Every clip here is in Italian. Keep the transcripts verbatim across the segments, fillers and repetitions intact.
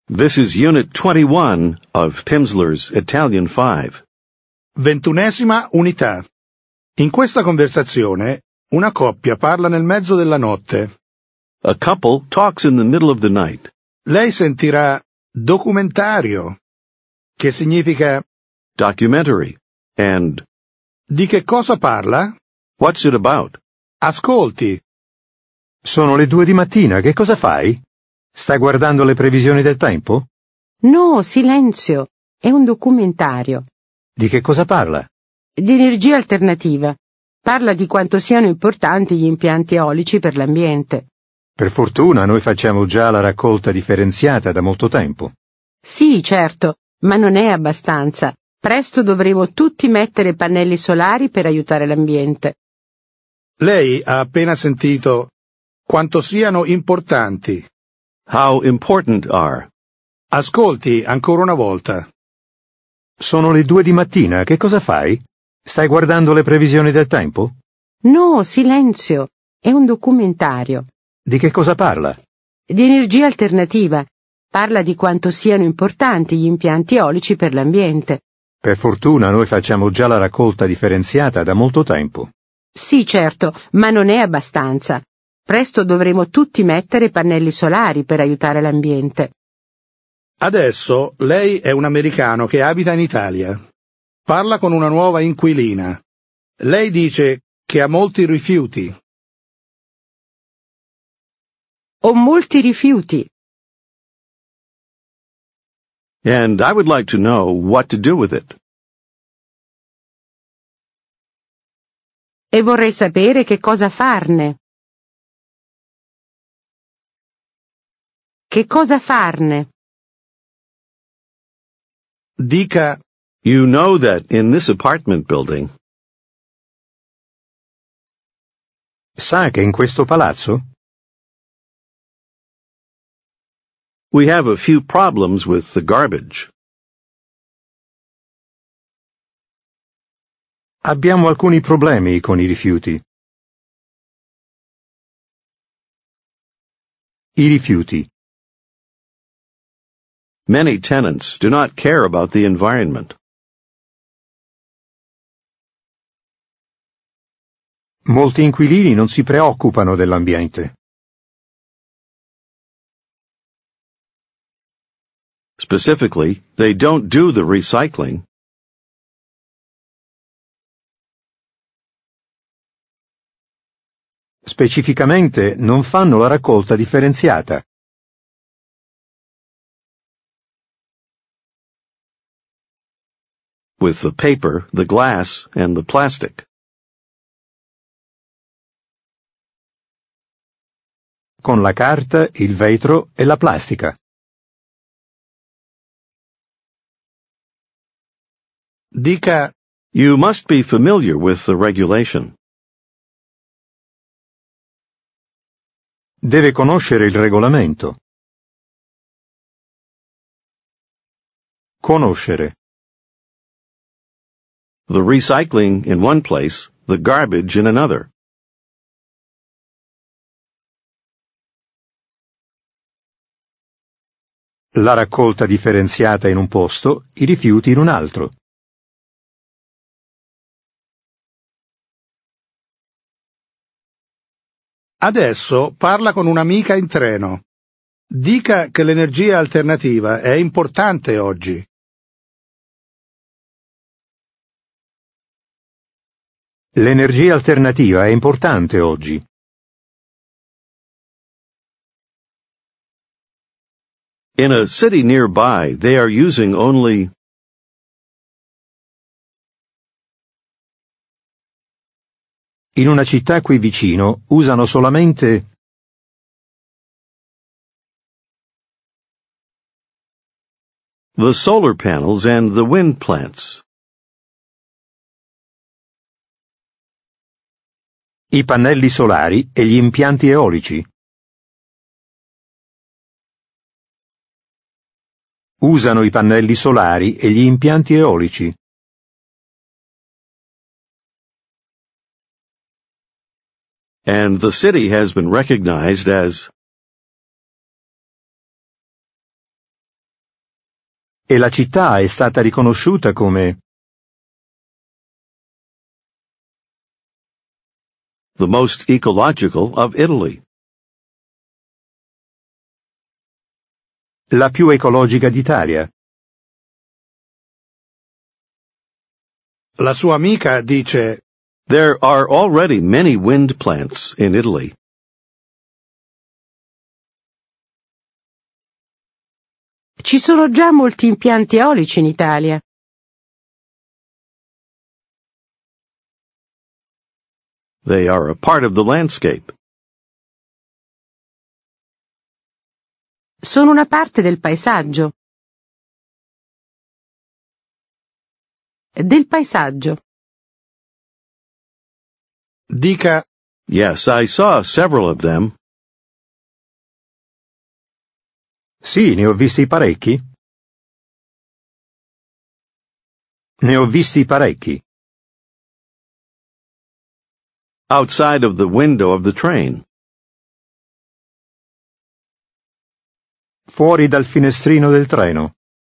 This is Unit twenty-one of Pimsleur's Italian five. Ventunesima unità. In questa conversazione, una coppia parla nel mezzo della notte. A couple talks in the middle of the night. Lei sentirà documentario, che significa Documentary. And di che cosa parla? what's it about? Ascolti. Sono le due di mattina, che cosa fai? Stai guardando le previsioni del tempo? No, silenzio. È un documentario. Di che cosa parla? Di energia alternativa. Parla di quanto siano importanti gli impianti eolici per l'ambiente. Per fortuna noi facciamo già la raccolta differenziata da molto tempo. Sì, certo, ma non è abbastanza. Presto dovremo tutti mettere pannelli solari per aiutare l'ambiente. Lei ha appena sentito quanto siano importanti. How important are? Ascolti ancora una volta. Sono le due di mattina, che cosa fai? Stai guardando le previsioni del tempo? No, silenzio. È un documentario. Di che cosa parla? Di energia alternativa. Parla di quanto siano importanti gli impianti eolici per l'ambiente. Per fortuna noi facciamo già la raccolta differenziata da molto tempo. Sì, certo, ma non è abbastanza. Presto dovremo tutti mettere pannelli solari per aiutare l'ambiente. Adesso lei è un americano che abita in Italia. Parla con una nuova inquilina. Lei dice che ha molti rifiuti. Ho molti rifiuti. And I would like to know what to do with it. E vorrei sapere che cosa farne. Che cosa farne? Dica, You know that in this apartment building, Sa che in questo palazzo? we have a few problems with the garbage. Abbiamo alcuni problemi con i rifiuti. I rifiuti. Many tenants do not care about the environment. Molti inquilini non si preoccupano dell'ambiente. Specifically, they don't do the recycling. Specificamente non fanno la raccolta differenziata. With the paper, the glass, and the plastic. Con la carta, il vetro e la plastica. dica, You must be familiar with the regulation. Deve conoscere il regolamento. Conoscere. The recycling in one place, the garbage in another. La raccolta differenziata in un posto, i rifiuti in un altro. adesso parla con un'amica in treno. Dica che l'energia alternativa è importante oggi. L'energia alternativa è importante oggi. In a city nearby, they are using only In una città qui vicino usano solamente the solar panels and the wind plants. i pannelli solari e gli impianti eolici. Usano i pannelli solari e gli impianti eolici. And the city has been recognized as e la città è stata riconosciuta come the most ecological of Italy. la più ecologica d'Italia. La sua amica dice: There are already many wind plants in Italy. Ci sono già molti impianti eolici in Italia. They are a part of the landscape. Sono una parte del paesaggio. Del paesaggio. Dica: Yes, I saw several of them. Sì, ne ho visti parecchi. Ne ho visti parecchi. Outside of the window of the train. Fuori dal finestrino del treno.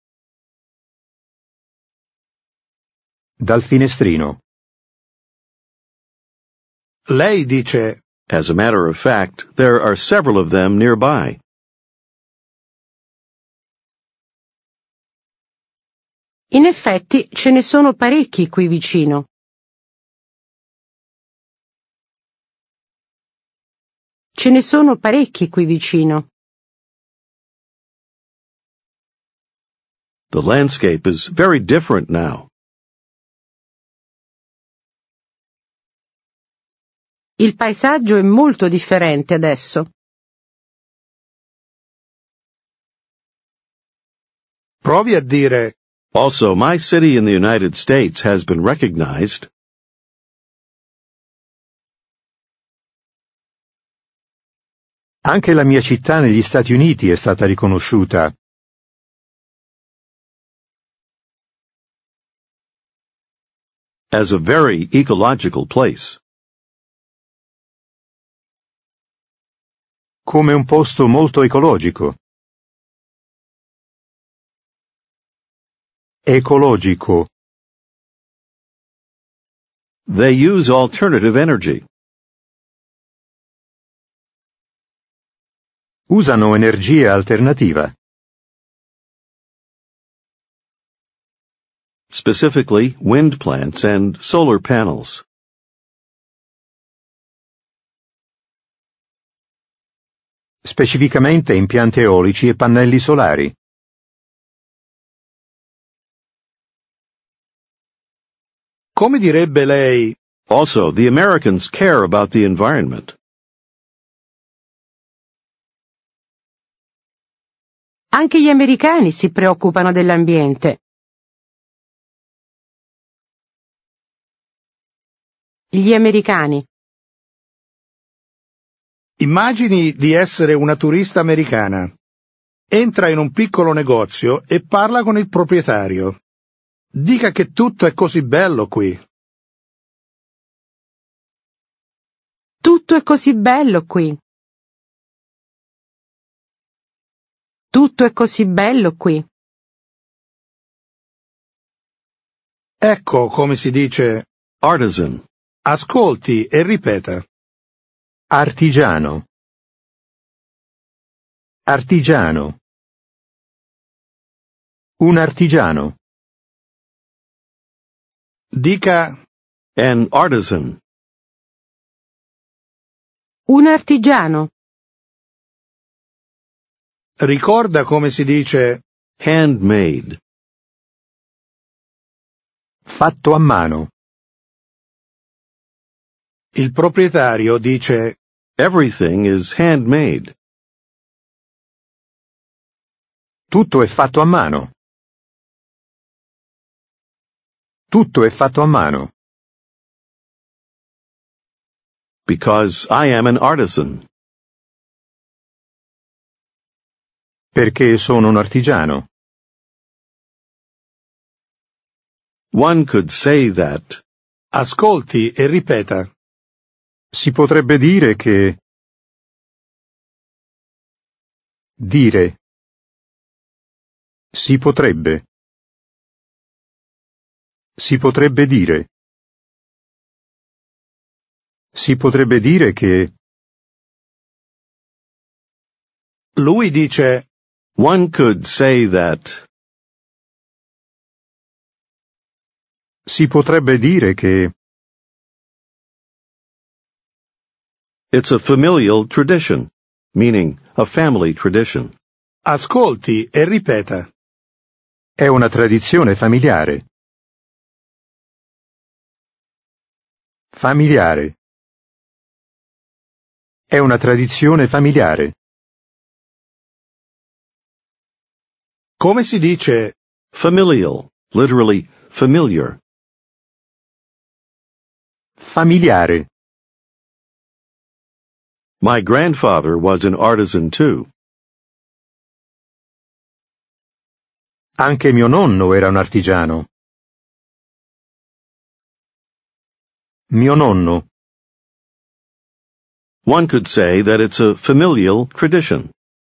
Dal finestrino. Lei dice: As a matter of fact, there are several of them nearby. In effetti ce ne sono parecchi qui vicino. Ce ne sono parecchi qui vicino. The landscape is very different now. Il paesaggio è molto differente adesso. provi a dire: Also, my city in the United States has been recognized. Anche la mia città negli Stati Uniti è stata riconosciuta. As a very ecological place. Come un posto molto ecologico. Ecologico. They use alternative energy. Usano energia alternativa. Specifically, wind plants and solar panels. Specificamente impianti eolici e pannelli solari. Come direbbe lei: Also, the Americans care about the environment. Anche gli americani si preoccupano dell'ambiente. Gli americani. Immagini di essere una turista americana. Entra in un piccolo negozio e parla con il proprietario. Dica che tutto è così bello qui. Tutto è così bello qui. Tutto è così bello qui. Ecco come si dice: Artisan. ascolti e ripeta. Artigiano. Artigiano. Un artigiano. Dica: An artisan. Un artigiano. ricorda come si dice: Handmade. Fatto a mano. il proprietario dice: Everything is handmade. Tutto è fatto a mano. Tutto è fatto a mano. Because I am an artisan. Perché sono un artigiano. One could say that. ascolti e ripeta. Si potrebbe dire che dire Si potrebbe. Si potrebbe dire. Si potrebbe dire che. Lui dice: One could say that. Si potrebbe dire che. It's a familial tradition, meaning a family tradition. ascolti e ripeta. È una tradizione familiare. Familiare. È una tradizione familiare. Come si dice Familial, literally familiar. Familiare. My grandfather was an artisan too. Anche mio nonno era un artigiano. Mio nonno. One could say that it's a familial tradition.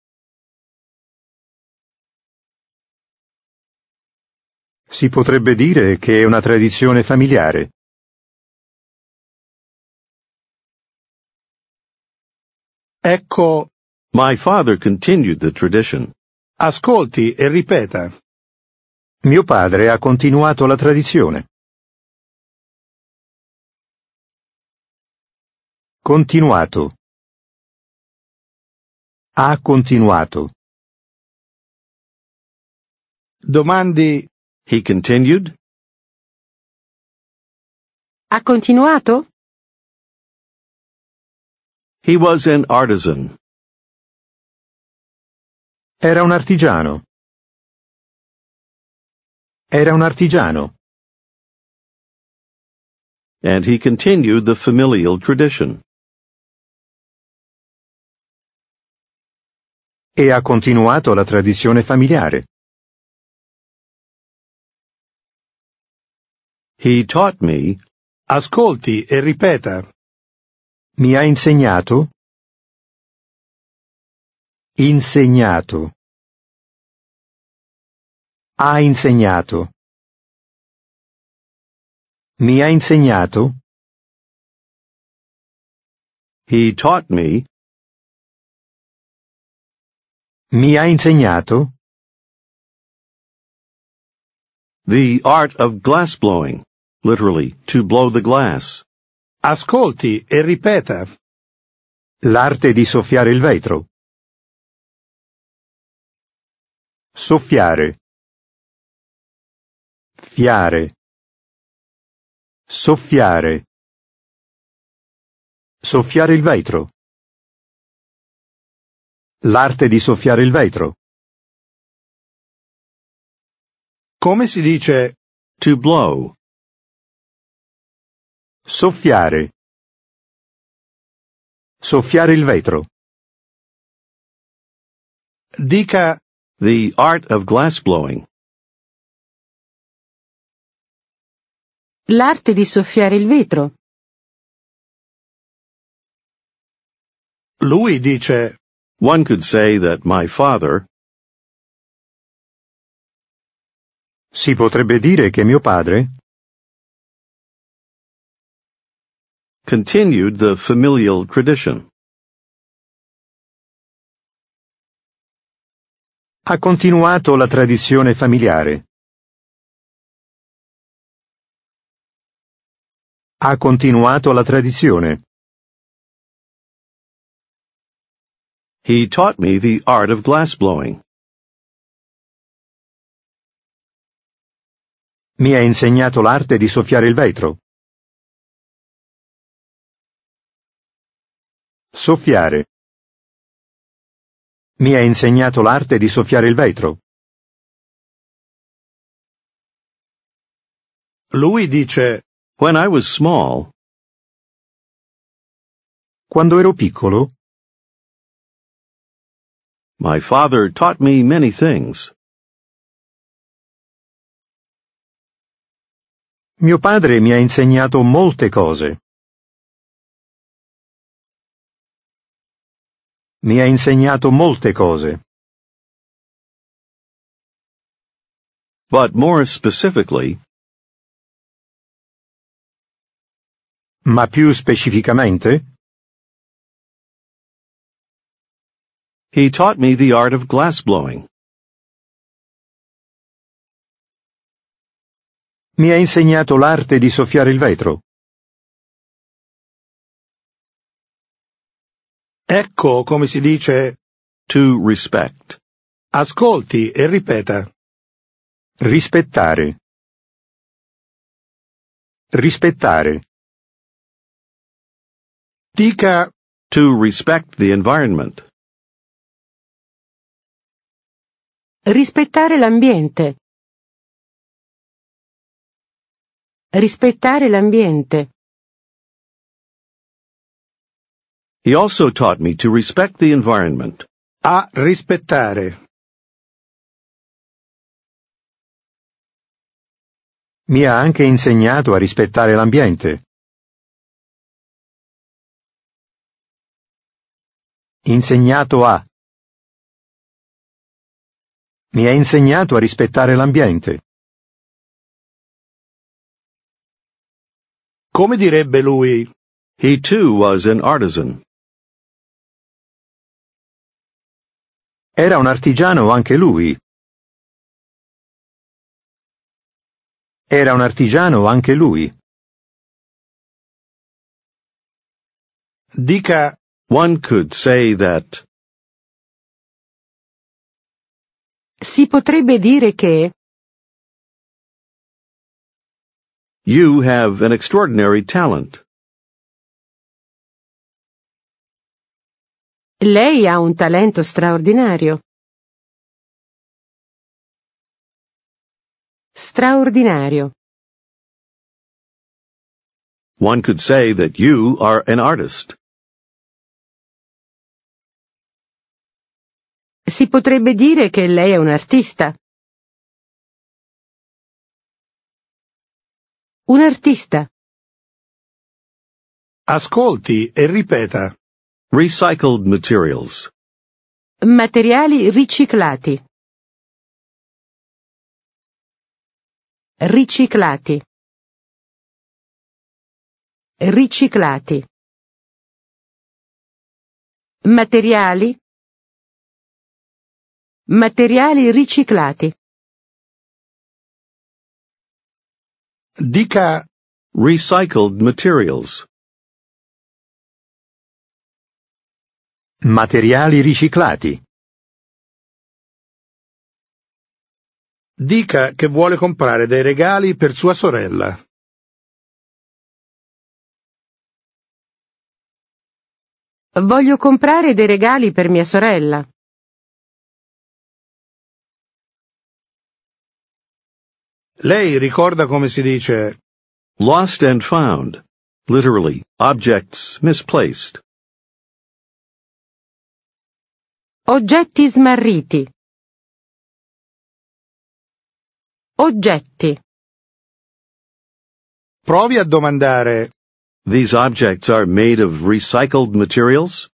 Si potrebbe dire che è una tradizione familiare. ecco, My father continued the tradition. ascolti e ripeta. Mio padre ha continuato la tradizione. Continuato. Ha continuato. Domandi: He continued? Ha continuato? He was an artisan. Era un artigiano. Era un artigiano. And he continued the familial tradition. E ha continuato la tradizione familiare. He taught me, ascolti e ripeta. Mi ha insegnato? Insegnato. Ha insegnato. Mi ha insegnato? he taught me, Mi ha insegnato? the art of glass blowing, literally, to blow the glass. Ascolti e ripeta. L'arte di soffiare il vetro. Soffiare. Fiare. Soffiare. Soffiare il vetro. L'arte di soffiare il vetro. Come si dice To blow. Soffiare. Soffiare il vetro. dica The art of glass blowing. L'arte di soffiare il vetro. lui dice One could say that my father Si potrebbe dire che mio padre continued the familial tradition. ha continuato la tradizione familiare. Ha continuato la tradizione. He taught me the art of glass blowing. Mi ha insegnato l'arte di soffiare il vetro. Soffiare. Mi ha insegnato l'arte di soffiare il vetro. lui dice When I was small, Quando ero piccolo, my father taught me many things. mio padre mi ha insegnato molte cose. Mi ha insegnato molte cose. but more specifically, Ma più specificamente? he taught me the art of glassblowing. Mi ha insegnato l'arte di soffiare il vetro. Ecco come si dice To respect. ascolti e ripeta. Rispettare. Rispettare. Dica To respect the environment. Rispettare l'ambiente. Rispettare l'ambiente. He also taught me to respect the environment. a rispettare. Mi ha anche insegnato a rispettare l'ambiente. Insegnato a. Mi ha insegnato a rispettare l'ambiente. Come direbbe lui, He too was an artisan. Era un artigiano anche lui. Era un artigiano anche lui. dica One could say that Si potrebbe dire che you have an extraordinary talent. lei ha un talento straordinario. Straordinario. One could say that you are an artist. Si potrebbe dire che lei è un artista. Un artista. ascolti e ripeta. Recycled materials. Materiali riciclati. Riciclati. Riciclati. Materiali. Materiali riciclati. Dica Recycled materials. Materiali riciclati. dica che vuole comprare dei regali per sua sorella. Voglio comprare dei regali per mia sorella. Lei ricorda come si dice Lost and found. Literally, objects misplaced. Oggetti smarriti. Oggetti. provi a domandare These objects are made of recycled materials?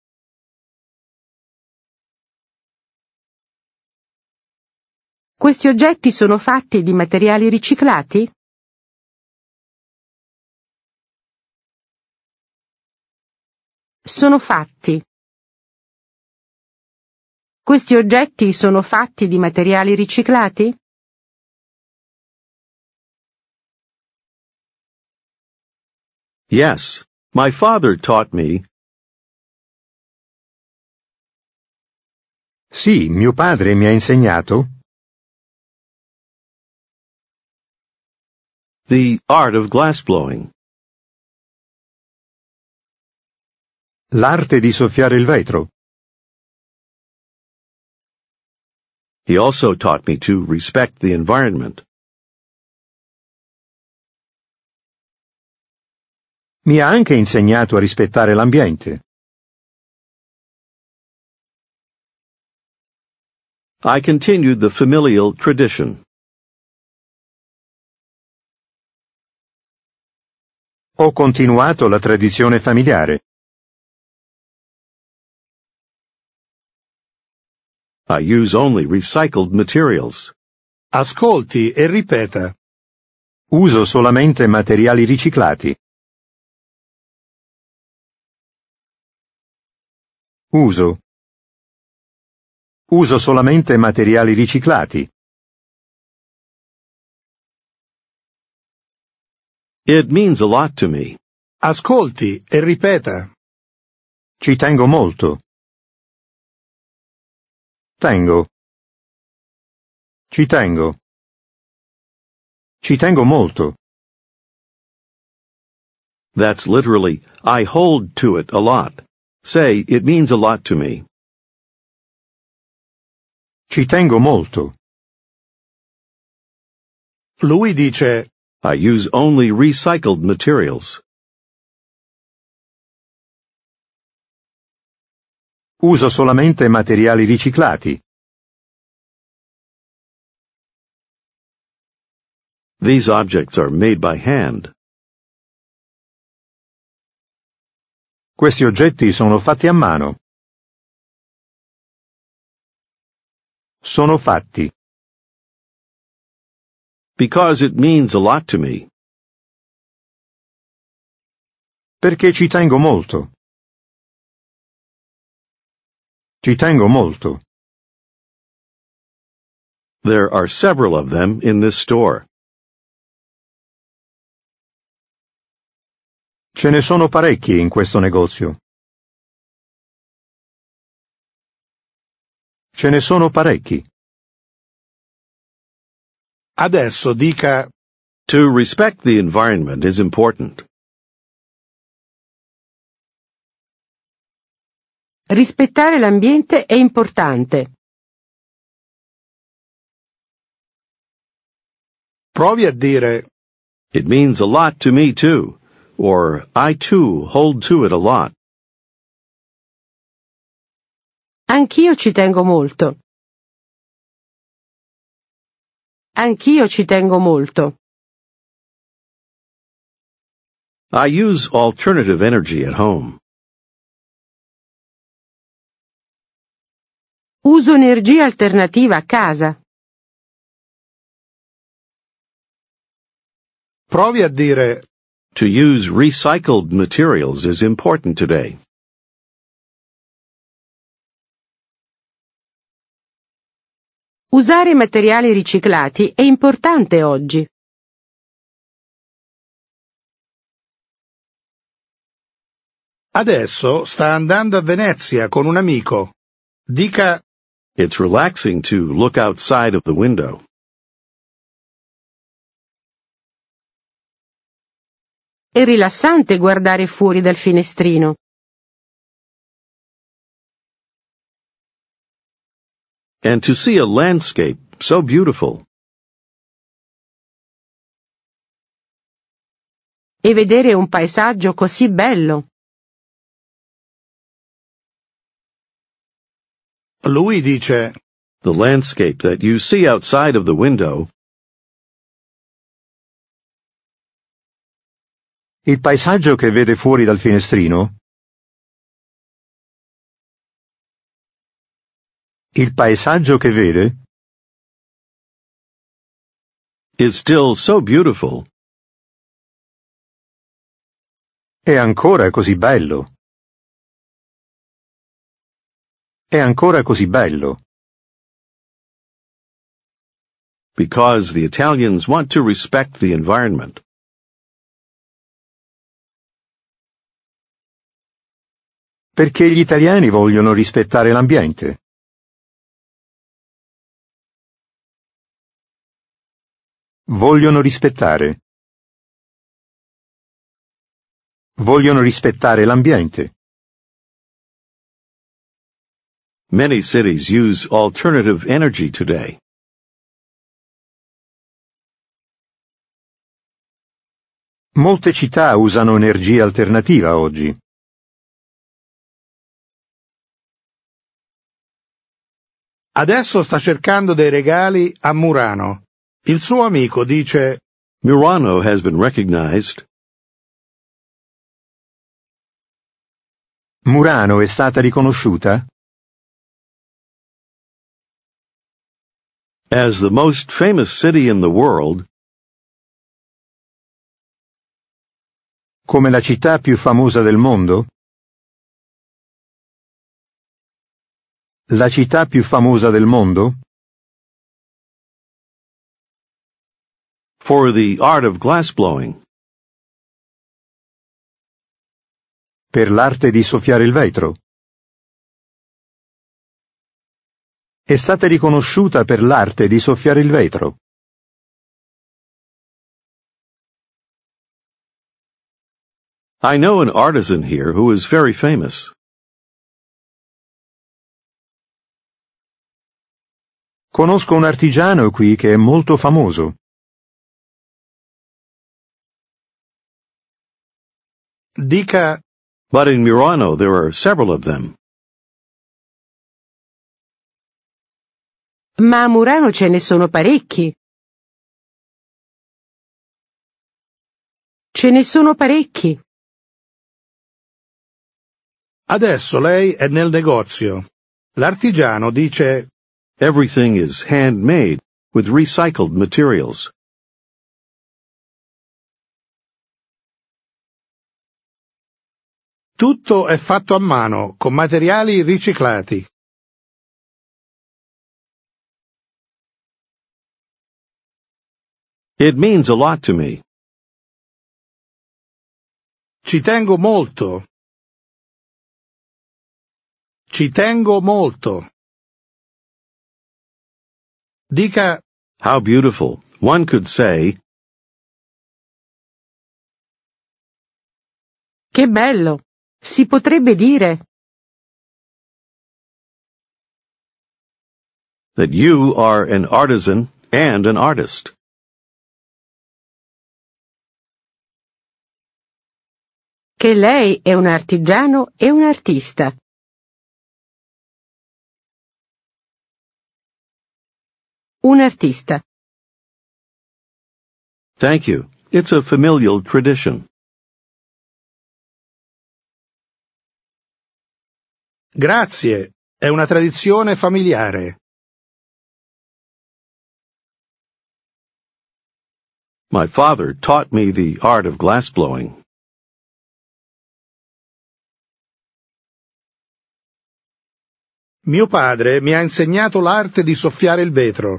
Questi oggetti sono fatti di materiali riciclati? Sono fatti. Questi oggetti sono fatti di materiali riciclati? Yes. My father taught me. Sì, mio padre mi ha insegnato The art of glassblowing. l'arte di soffiare il vetro. He also taught me to respect the environment. Mi ha anche insegnato a rispettare l'ambiente. I continued the familial tradition. Ho continuato la tradizione familiare. I use only recycled materials. Ascolti e ripeta. Uso solamente materiali riciclati. Uso. Uso solamente materiali riciclati. It means a lot to me. Ascolti e ripeta. Ci tengo molto. Tengo. Ci tengo. Ci tengo molto. That's literally, I hold to it a lot. Say, it means a lot to me. Ci tengo molto. Lui dice, I use only recycled materials. Uso solamente materiali riciclati. These objects are made by hand. Questi oggetti sono fatti a mano. Sono fatti. Because it means a lot to me. Perché ci tengo molto. Ci tengo molto. There are several of them in this store. Ce ne sono parecchi in questo negozio. Ce ne sono parecchi. adesso dica, To respect the environment is important. Rispettare l'ambiente è importante. provi a dire, It means a lot to me too. Or, I too hold to it a lot. Anch'io ci tengo molto. Anch'io ci tengo molto. I use alternative energy at home. Uso energia alternativa a casa. provi a dire, To use recycled materials is important today. Usare materiali riciclati è importante oggi. adesso sta andando a Venezia con un amico. Dica, It's relaxing to look outside of the window. È rilassante guardare fuori dal finestrino. And to see a landscape so beautiful. E vedere un paesaggio così bello. lui dice, The landscape that you see outside of the window. Il paesaggio che vede fuori dal finestrino? Il paesaggio che vede? Is still so beautiful. È ancora così bello. È ancora così bello. Because the Italians want to respect the environment. Perché gli italiani vogliono rispettare l'ambiente. Vogliono rispettare. Vogliono rispettare l'ambiente. Many cities use alternative energy today. Molte città usano energia alternativa oggi. adesso sta cercando dei regali a Murano. Il suo amico dice, Murano has been recognized. Murano è stata riconosciuta? As the most famous city in the world, come la città più famosa del mondo? La città più famosa del mondo? for the art of glassblowing, Per l'arte di soffiare il vetro. È stata riconosciuta per l'arte di soffiare il vetro. I know an artisan here who is very famous. Conosco un artigiano qui che è molto famoso. Dica, But in Murano there are several of them. Ma a Murano ce ne sono parecchi. Ce ne sono parecchi. adesso lei è nel negozio. L'artigiano dice, Everything is handmade with recycled materials. tutto è fatto a mano, con materiali riciclati. It means a lot to me. Ci tengo molto. Ci tengo molto. Dica, How beautiful. One could say, Che bello! Si potrebbe dire that you are an artisan and an artist. che lei è un artigiano e un artista. Un artista. Thank you. It's a familial tradition. grazie, è una tradizione familiare. My father taught me the art of glassblowing. Mio padre mi ha insegnato l'arte di soffiare il vetro.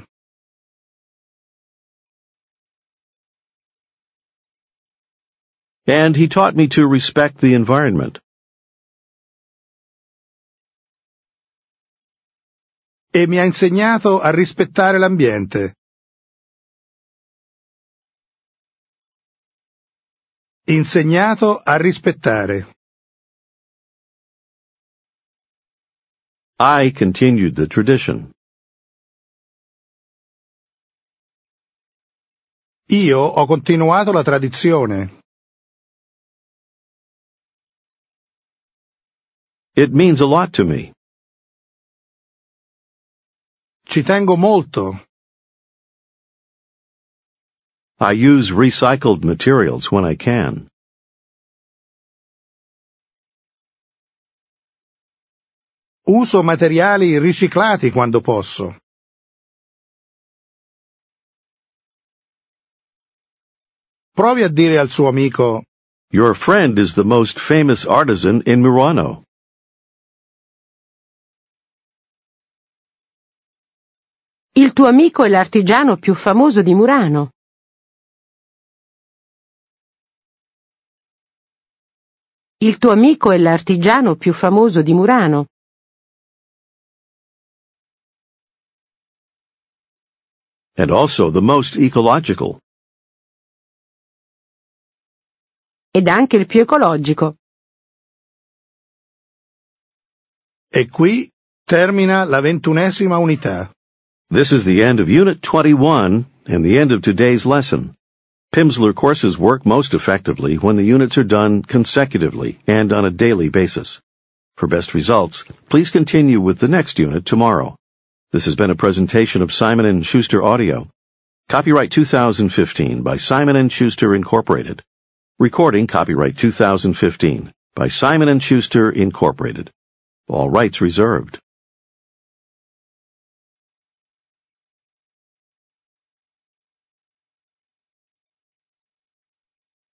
And he taught me to respect the environment. E mi ha insegnato a rispettare l'ambiente. Insegnato a rispettare. I continued the tradition. Io ho continuato la tradizione. It means a lot to me. Ci tengo molto. I use recycled materials when I can. Uso materiali riciclati quando posso. Provi a dire al suo amico, Your friend is the most famous artisan in Murano. Il tuo amico è l'artigiano più famoso di Murano. Il tuo amico è l'artigiano più famoso di Murano. And also the most ecological. Ed anche il più ecologico. e qui termina la ventunesima unità. This is the end of Unit twenty-one and the end of today's lesson. Pimsleur courses work most effectively when the units are done consecutively and on a daily basis. For best results, please continue with the next unit tomorrow. This has been a presentation of Simon and Schuster Audio. Copyright two thousand fifteen by Simon and Schuster Incorporated. Recording copyright two thousand fifteen by Simon and Schuster Incorporated. All rights reserved.